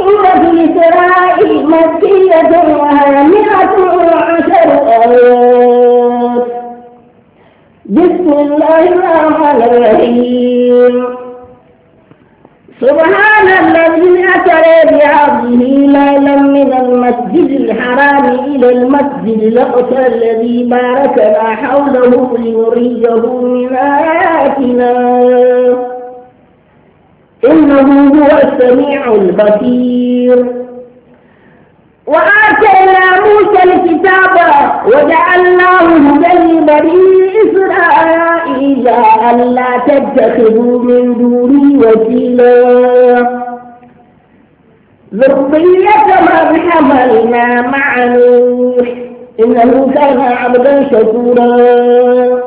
سورة الإسراء مكية وهي 110 آيات. بسم الله الرحمن الرحيم. سبحان الذي أسرى بعبده ليلا من المسجد الحرام إلى المسجد الأقصى الذي باركنا حوله لنريه من آياتنا إنه هو السميع البصير. وآتينا موسى الكتاب وجعلناه هدى لبني إسرائيل ألا تتخذوا من دوني وكيلا ذرية من حملنا مع نوح إنه كان عبدا شكورا.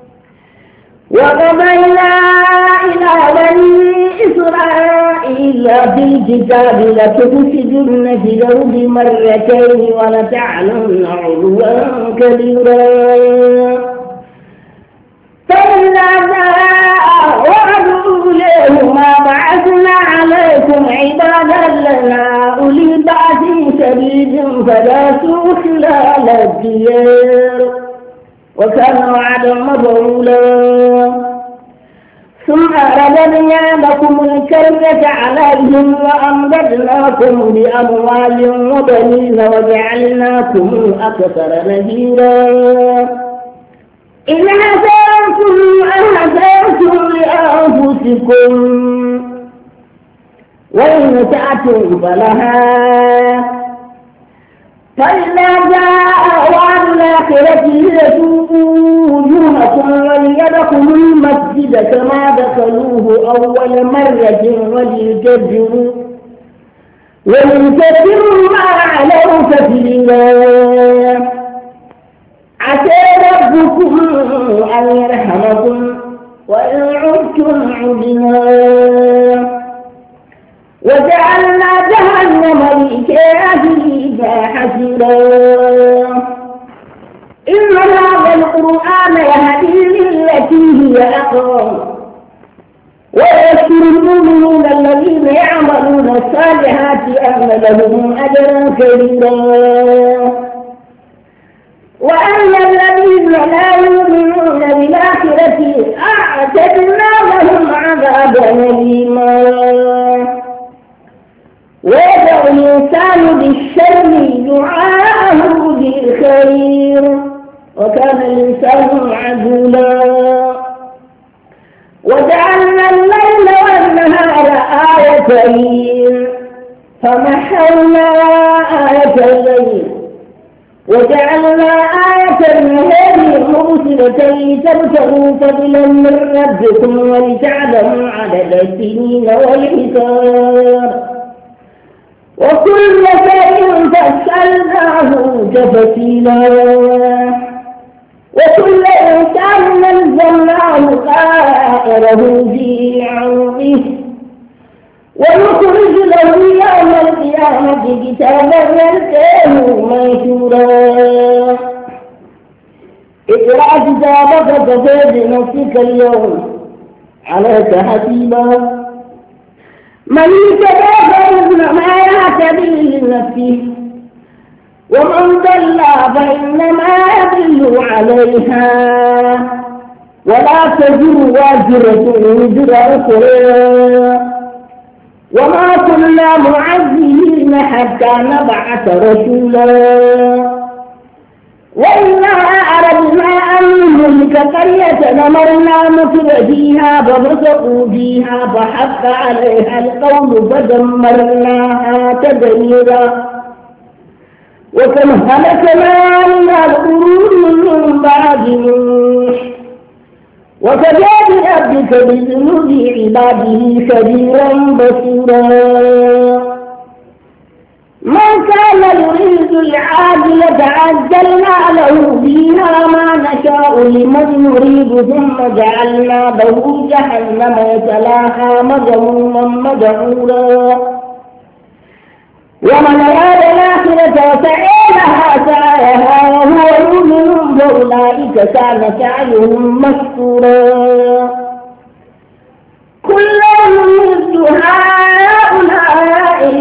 وقضينا إلى بني إسرائيل في الكتاب لتفسدن في الأرض مرتين ولتعلن علوا كبيرا. فإذا جاء وعد أوليهما بعثنا عليكم عبادا لنا أولي بأس شديد فجاسوا خلال الديار وكان وعدا مفعولا. ثم رددنا لكم الكرة عليهم وأمددناكم بأموال وبنين وجعلناكم أكثر نذيرا. إن حسنتم أحسنتم لأنفسكم وإن سأتم فلها. فإذا جاء وعد الآخرة ليسوءوا وجوهكم وليدخلوا المسجد كما دخلوه أول مرة وليكبروا ما علوا كثيرا. عسى ربكم أن يرحمكم وإن عدتم عدنا. وجعلنا جهنم للكافرين حسيرا. إن هذا القرآن يهدي للتي هي أقوم ويذكر المؤمنين الذين يعملون الصالحات أن لهم أجرا كبيرا. وأن الذين لا يؤمنون بالآخرة أعتدنا لهم عذابا أليما. ويدعو الإنسان بالشر دعاءه بالخير وكان الإنسان عجولا. وجعلنا الليل والنهار آيتين فمحونا آية الليل وجعلنا آية النهار مبصرة تبتغوا فضلا من ربكم ولتعلموا عدد السنين والحساب وكل شيء فصلناه تفصيلا. وكل إنسان نزلناه طائره في عنقه ونخرج له يوم القيامة كتابا يلقاه منشورا. اقرأ كتابك كفى بنفسك اليوم عليك حسيبا. من اهتدى فإنما يهتدي لنفسه ومن ضل فإنما يضل عليها ولا تزر وازرة وزر أخرى وما كنا معذبين حتى نبعث رسولا. وإنا أردنا أن نهلك قرية أمرنا متر فيها ففسقوا فيها فحق عليها القول فدمرناها تدميرا. وكم هلكنا من القرون من بعد نوح وكفى بربك بذنوب عباده خبيرا بصيرا. من كان يريد العاجلة عجلنا له فيها ما نشاء لمن نريد ثم جعلنا له جهنم يصلاها مذموما مدحورا. ومن أراد الآخرة وسعى لها سعيها وهو مؤمن فأولئك كان سعيهم مشكورا.